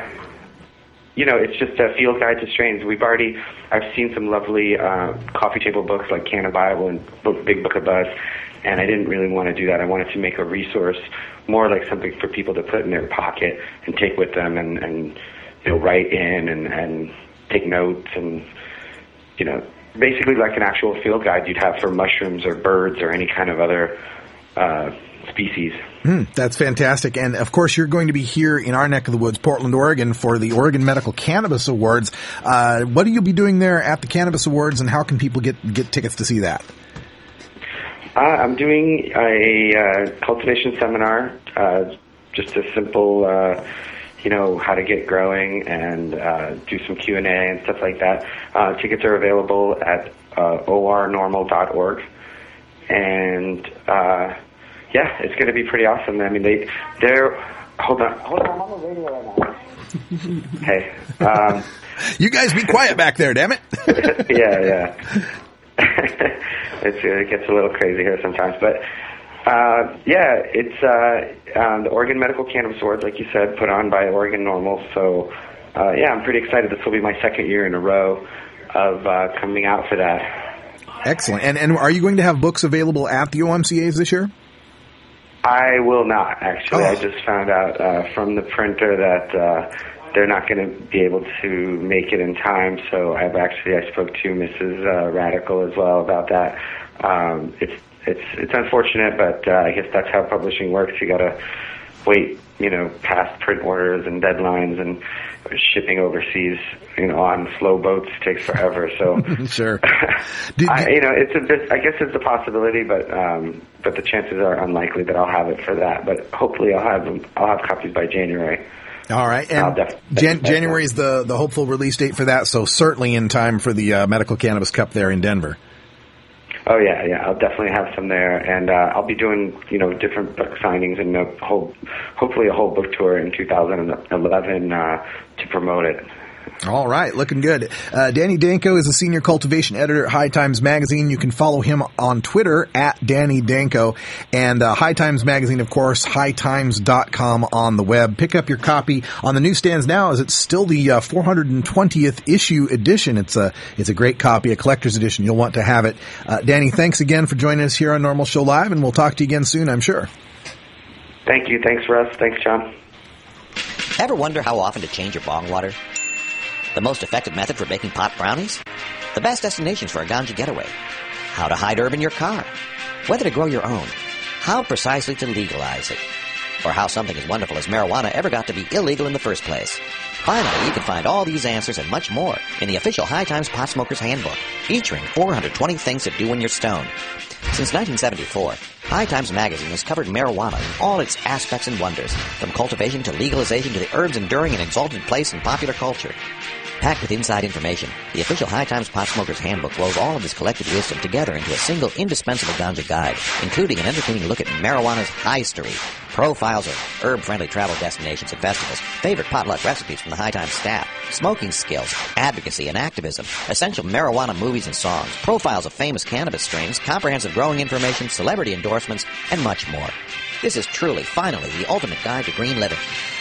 just a field guide to strains. I've seen some lovely coffee table books like Canna Bible and Big Book of Buzz, and I didn't really want to do that. I wanted to make a resource more like something for people to put in their pocket and take with them and write in and take notes and, basically like an actual field guide you'd have for mushrooms or birds or any kind of other species. That's fantastic. And of course, you're going to be here in our neck of the woods, Portland, Oregon, for the Oregon Medical Cannabis Awards. What will you be doing there at the Cannabis Awards, and how can people get tickets to see that? I'm doing a cultivation seminar, just a simple, how to get growing and do some Q&A and stuff like that. Tickets are available at ornormal.org. And, it's going to be pretty awesome. I mean, they're... Hold on, I'm on the radio right now. Hey. You guys be quiet back there, damn it. Yeah. It gets a little crazy here sometimes, but it's the Oregon Medical Cannabis Awards, like you said, put on by Oregon Normal. So I'm pretty excited. This will be my second year in a row of coming out for that. Excellent. And are you going to have books available at the OMCAs this year? I will not, actually. I just found out from the printer that they're not going to be able to make it in time, so I spoke to Mrs. Radical as well about that. It's unfortunate, but I guess that's how publishing works. You got to wait, past print orders and deadlines, and shipping overseas, on slow boats takes forever. So sure, it's a bit. I guess it's a possibility, but the chances are unlikely that I'll have it for that. But hopefully, I'll have copies by January. All right, and January is the hopeful release date for that, so certainly in time for the Medical Cannabis Cup there in Denver. Oh yeah, I'll definitely have some there, and I'll be doing different book signings and hopefully a whole book tour in 2011 to promote it. All right, looking good. Danny Danko is a senior cultivation editor at High Times Magazine. You can follow him on Twitter at Danny Danko, and High Times Magazine, of course, hightimes.com on the web. Pick up your copy on the newsstands now, as it's still the 420th issue edition. It's a great copy, a collector's edition. You'll want to have it. Danny, thanks again for joining us here on Normal Show Live, and we'll talk to you again soon, I'm sure. Thank you. Thanks, Russ. Thanks, John. Ever wonder how often to change your bong water? The most effective method for baking pot brownies? The best destinations for a ganja getaway? How to hide herb in your car? Whether to grow your own? How precisely to legalize it? Or how something as wonderful as marijuana ever got to be illegal in the first place? Finally, you can find all these answers and much more in the official High Times Pot Smoker's Handbook, featuring 420 things to do when you're stoned. Since 1974, High Times Magazine has covered marijuana in all its aspects and wonders, from cultivation to legalization to the herb's enduring and exalted place in popular culture. Packed with inside information, the official High Times Pot Smoker's Handbook rolls all of this collected wisdom together into a single indispensable ganja guide, including an entertaining look at marijuana's history, profiles of herb-friendly travel destinations and festivals, favorite potluck recipes from the High Times staff, smoking skills, advocacy and activism, essential marijuana movies and songs, profiles of famous cannabis strains, comprehensive growing information, celebrity endorsements, and much more. This is truly, finally, the ultimate guide to green living.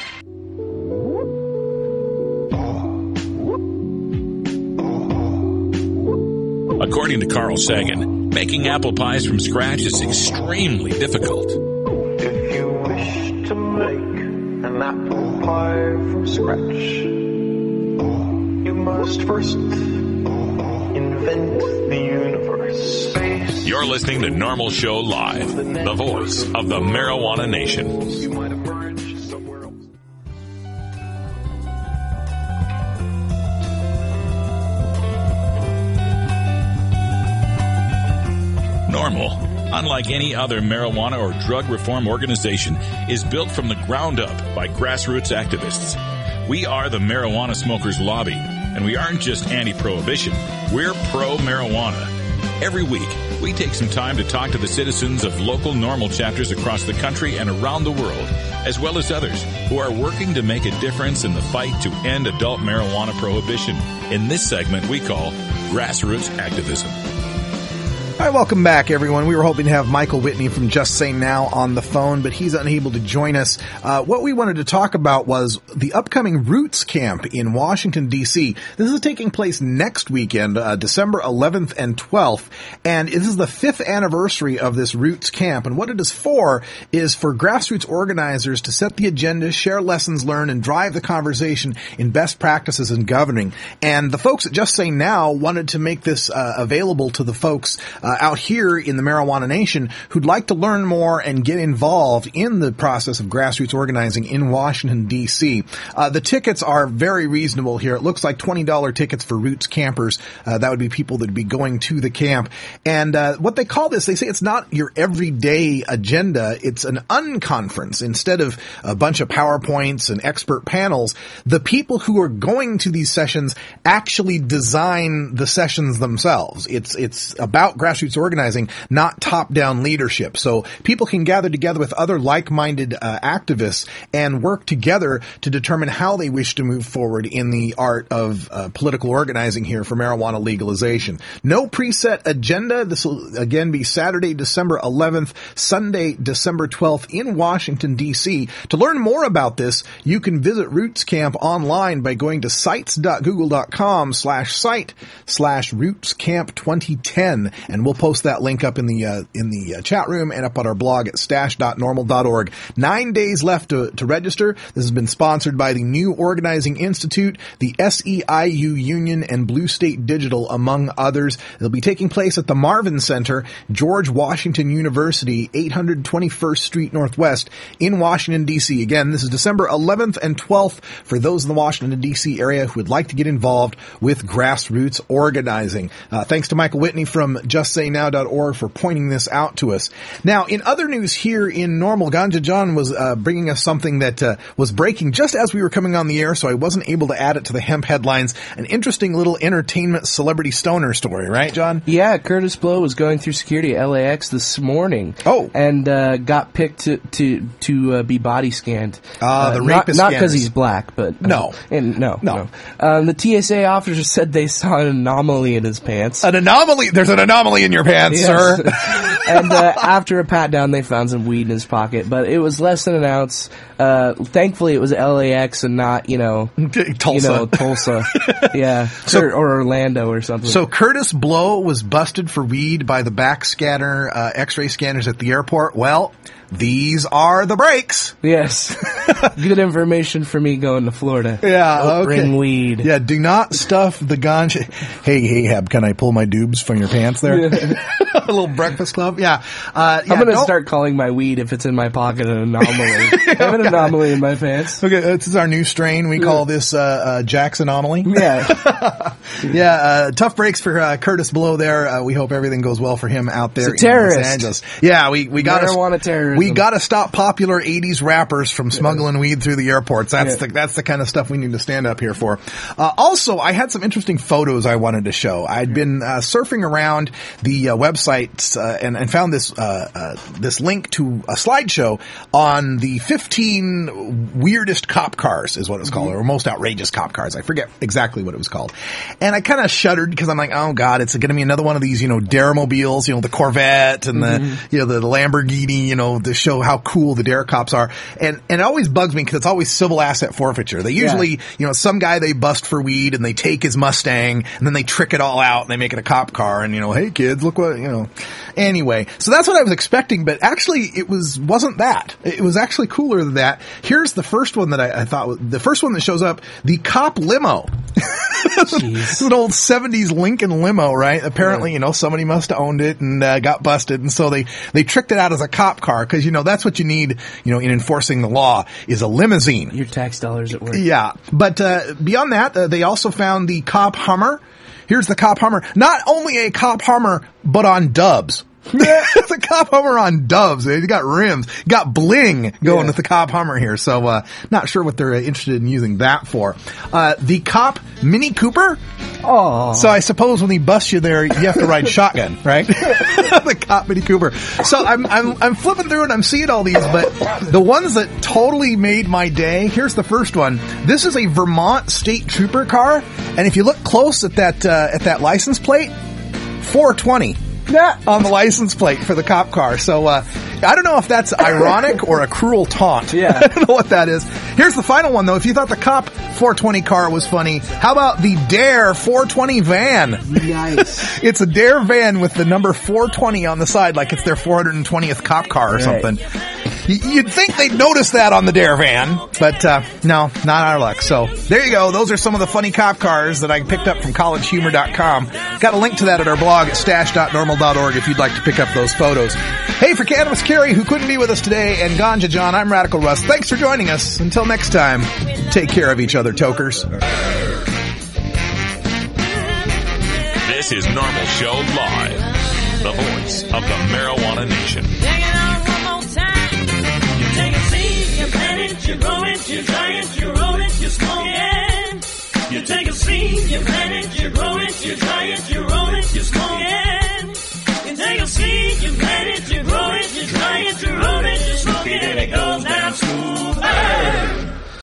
According to Carl Sagan, making apple pies from scratch is extremely difficult. If you wish to make an apple pie from scratch, you must first invent the universe. You're listening to Normal Show Live, the voice of the Marijuana Nation. You might emerge somewhere else. Normal, unlike any other marijuana or drug reform organization, is built from the ground up by grassroots activists. We are the Marijuana Smokers Lobby, and we aren't just anti-prohibition, we're pro-marijuana. Every week, we take some time to talk to the citizens of local NORML chapters across the country and around the world, as well as others who are working to make a difference in the fight to end adult marijuana prohibition. In this segment, we call Grassroots Activism. All right, welcome back, everyone. We were hoping to have Michael Whitney from Just Say Now on the phone, but he's unable to join us. What we wanted to talk about was the upcoming Roots Camp in Washington, D.C. This is taking place next weekend, December 11th and 12th, and this is the 5th anniversary of this Roots Camp. And what it is for grassroots organizers to set the agenda, share lessons learned, and drive the conversation in best practices in governing. And the folks at Just Say Now wanted to make this available to the folks out here in the Marijuana Nation who'd like to learn more and get involved in the process of grassroots organizing in Washington, D.C. The tickets are very reasonable here. It looks like $20 tickets for Roots campers. That would be people that would be going to the camp. And what they call this, they say it's not your everyday agenda. It's an unconference. Instead of a bunch of PowerPoints and expert panels, the people who are going to these sessions actually design the sessions themselves. It's about grassroots organizing, not top-down leadership. So people can gather together with other like-minded activists and work together to determine how they wish to move forward in the art of political organizing here for marijuana legalization. No preset agenda. This will again be Saturday, December 11th, Sunday, December 12th in Washington, D.C. To learn more about this, you can visit Roots Camp online by going to sites.google.com/rootscamp2010, and we'll post that link up in the chat room and up on our blog at stash.normal.org. 9 days left to register. This has been sponsored by the New Organizing Institute, the SEIU Union, and Blue State Digital, among others. It'll be taking place at the Marvin Center, George Washington University, 821st Street Northwest in Washington, D.C. Again, this is December 11th and 12th for those in the Washington, D.C. area who would like to get involved with grassroots organizing. Thanks to Michael Whitney from JustSayNow.org for pointing this out to us. Now, in other news here in NORML, Ganja John was bringing us something that was breaking just as we were coming on the air, so I wasn't able to add it to the hemp headlines. An interesting little entertainment celebrity stoner story, right, John? Yeah, Curtis Blow was going through security at LAX this morning. Oh. And got picked to be body scanned. The rapist Not because he's black, but... No. The TSA officer said they saw an anomaly in his pants. An anomaly? There's an anomaly in your pants, yes. sir. And after a pat down, they found some weed in his pocket, but it was less than an ounce. Thankfully, it was LAX and not, Tulsa. Tulsa. Yeah. Or Orlando or something. So Curtis Blow was busted for weed by the back scanner, X-ray scanners at the airport. Well, these are the breaks. Yes. Good information for me going to Florida. Yeah, Don't bring weed. Yeah, do not stuff the ganja. Hey, Hab, can I pull my doobs from your pants there? Yeah. A little breakfast club? Yeah. I'm going to start calling my weed if it's in my pocket an anomaly. I have an anomaly in my pants. Okay, this is our new strain. We call this Jack's Anomaly. Yeah. Yeah, tough breaks for Curtis Blow there. We hope everything goes well for him out there in terrorist. Los Angeles. Yeah, we got marijuana terrorism. We got to stop popular 80s rappers from smuggling weed through the airports. That's the kind of stuff we need to stand up here for. Also, I had some interesting photos I wanted to show. I'd been surfing around the websites and found this link to a slideshow on the 15 weirdest cop cars, is what it's called, or most outrageous cop cars. I forget exactly what it was called. And I kind of shuddered because I'm like, oh God, it's going to be another one of these, Daramobiles, the Corvette and the Lamborghini, to show how cool the Dare cops are. And it always bugs me because it's always civil asset forfeiture. They usually, some guy they bust for weed and they take his Mustang and then they trick it all out and they make it a cop car and, hey kids, look what, Anyway, so that's what I was expecting, but actually it wasn't that. It was actually cooler than that. Here's the first one that I thought, the first one that shows up, the cop limo. It's an old 70s Lincoln limo, right? Apparently, somebody must have owned it and got busted, and so they tricked it out as a cop car because that's what you need, in enforcing the law is a limousine. Your tax dollars at work. Yeah, but beyond that, they also found the cop Hummer. Here's the cop Hummer. Not only a cop Hummer, but on dubs. It's a cop Hummer on Doves. You got rims, got bling going with the cop Hummer here. So, not sure what they're interested in using that for. The cop Mini Cooper. Oh. So I suppose when he busts you there, you have to ride shotgun, right? The cop Mini Cooper. So I'm flipping through and I'm seeing all these, but the ones that totally made my day, here's the first one. This is a Vermont State Trooper car, and if you look close at that license plate, 420. On the license plate for the cop car. So, I don't know if that's ironic or a cruel taunt. Yeah. I don't know what that is. Here's the final one, though. If you thought the cop 420 car was funny, how about the Dare 420 van? Nice. It's a Dare van with the number 420 on the side, like it's their 420th cop car or something. You'd think they'd notice that on the Dare van, but no, not our luck. So there you go. Those are some of the funny cop cars that I picked up from collegehumor.com. Got a link to that at our blog at stash.normal.org if you'd like to pick up those photos. Hey, for Cannabis Carrie, who couldn't be with us today, and Ganja John, I'm Radical Russ. Thanks for joining us. Until next time, take care of each other, tokers. This is Normal Show Live, the voice of the marijuana nation. You plant it, you grow it, you dry it, you roll it, you smoke it. You take a seed, you plant it, you grow it, you dry it, you roll it, you smoke it. You take a seed, you plant it, you grow it, you dry it, you roll it, you smoke it, and it goes down smooth.